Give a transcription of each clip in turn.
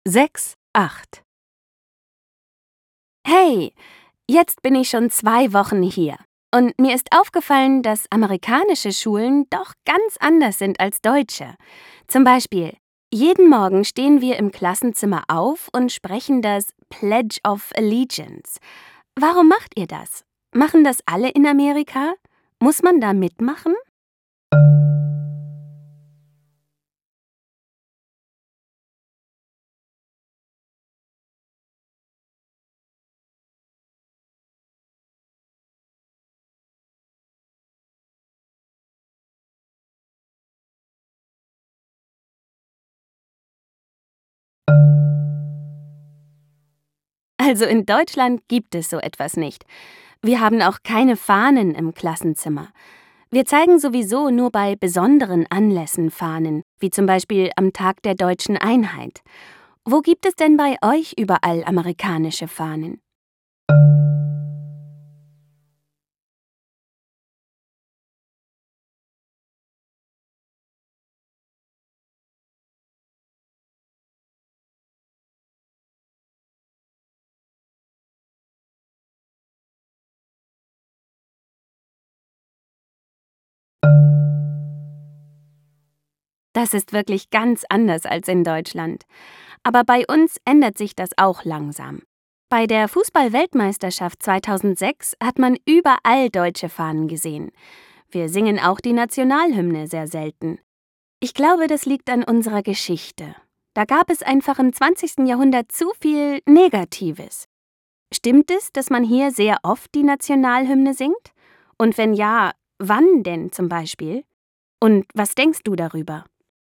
6, 8. Hey, jetzt bin ich schon 2 Wochen hier. Und mir ist aufgefallen, dass amerikanische Schulen doch ganz anders sind als deutsche. Zum Beispiel, jeden Morgen stehen wir im Klassenzimmer auf und sprechen das Pledge of Allegiance. Warum macht ihr das? Machen das alle in Amerika? Muss man da mitmachen? Also in Deutschland gibt es so etwas nicht. Wir haben auch keine Fahnen im Klassenzimmer. Wir zeigen sowieso nur bei besonderen Anlässen Fahnen, wie zum Beispiel am Tag der Deutschen Einheit. Wo gibt es denn bei euch überall amerikanische Fahnen? Das ist wirklich ganz anders als in Deutschland. Aber bei uns ändert sich das auch langsam. Bei der Fußball-Weltmeisterschaft 2006 hat man überall deutsche Fahnen gesehen. Wir singen auch die Nationalhymne sehr selten. Ich glaube, das liegt an unserer Geschichte. Da gab es einfach im 20. Jahrhundert zu viel Negatives. Stimmt es, dass man hier sehr oft die Nationalhymne singt? Und wenn ja, wann denn zum Beispiel? Und was denkst du darüber?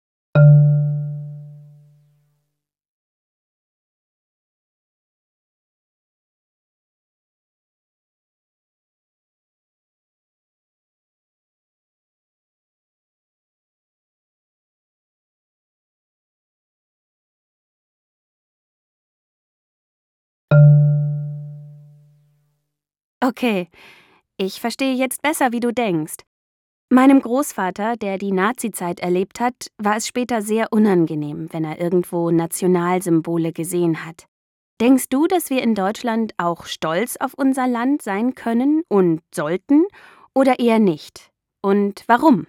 Okay, ich verstehe jetzt besser, wie du denkst. Meinem Großvater, der die Nazizeit erlebt hat, war es später sehr unangenehm, wenn er irgendwo Nationalsymbole gesehen hat. Denkst du, dass wir in Deutschland auch stolz auf unser Land sein können und sollten oder eher nicht? Und warum?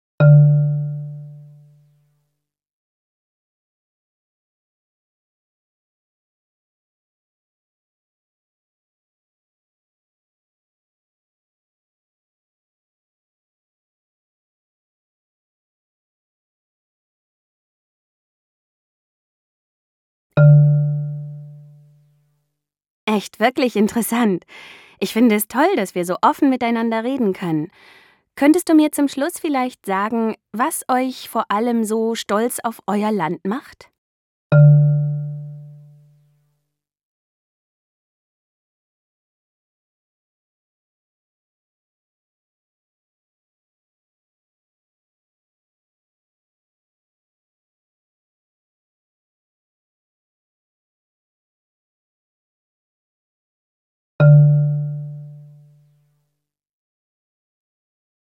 Echt wirklich interessant. Ich finde es toll, dass wir so offen miteinander reden können. Könntest du mir zum Schluss vielleicht sagen, was euch vor allem so stolz auf euer Land macht?